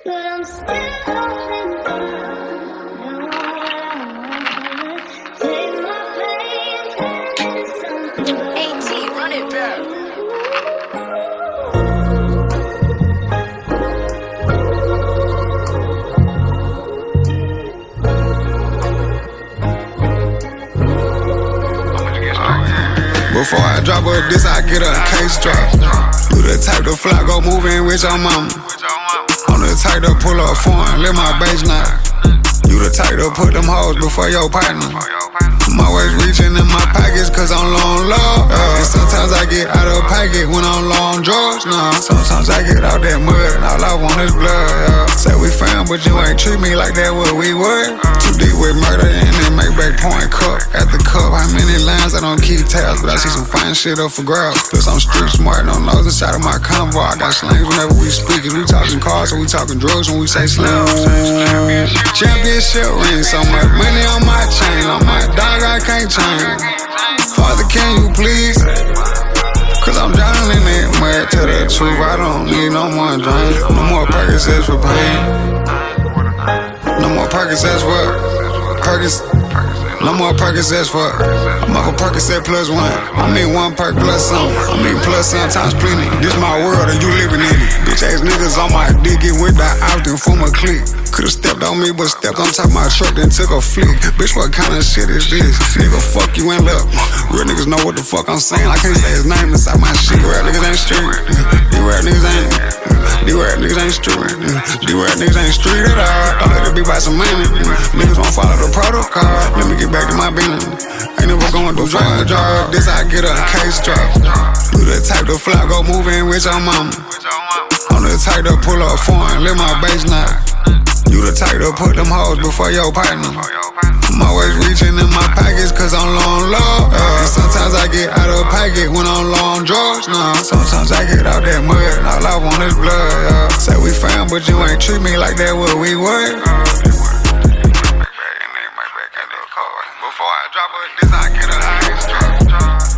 But I'm still holding on. Take my pain, turn it something. AT, run it back. Before I drop a diss, I get a case drop. You the type to fly, go move in with your mama. I'm the type to pull up foreign, let my bass knock. You the type to put them hoes before your partner. I'm always reaching in my pockets cause I'm long low. And sometimes I get out of pocket when I'm long drugs. Nah, sometimes I get out that mud and all I want is blood. Say we found but you ain't treat me like that what we were. Too deep with murder and then make back point cup after cup. How many lines I don't keep tabs, but I see some fine shit up for grabs. Plus I'm street smart, no nose inside of my convoy. I got slangs whenever we speak. We talking cars or we talking drugs when we say slam. Championship ring, so much money on my chain. On my dog I can't change. Father, can you please? Cause I'm drowning in it, mad to the truth. I don't need no more drink. No more Percocets for pain. No more Percocets for no more Percocets for I'm off a Percocet plus one. I mean one perk plus some. I mean plus some times plenty. This my world and you living in it. Bitch ass niggas on my dick, it went that out and form a clique. Could've stepped on me, but stepped on top of my truck, then took a flick. Bitch, what kind of shit is this? Nigga, fuck you and look. Real niggas know what the fuck I'm saying. I can't say his name inside my shit. These rap niggas ain't street. These rap niggas ain't street. These rap niggas ain't street at all. I let it be by some money. Niggas won't follow the protocol. Let me get back to my business. Ain't never going through drug. This I get a case drop. You the type to fly, go move in with your mama. I'm the type to pull up foreign, let my bass knock. You the type to put them hoes before your partner. I'm always reaching in my pockets cause I'm long low. And sometimes I get out of pocket when I'm long drugs. Nah, sometimes I get out that mud and all I want is blood. Say we found but you ain't treat me like that what we were. Before I drop a diss, I get a ice drop.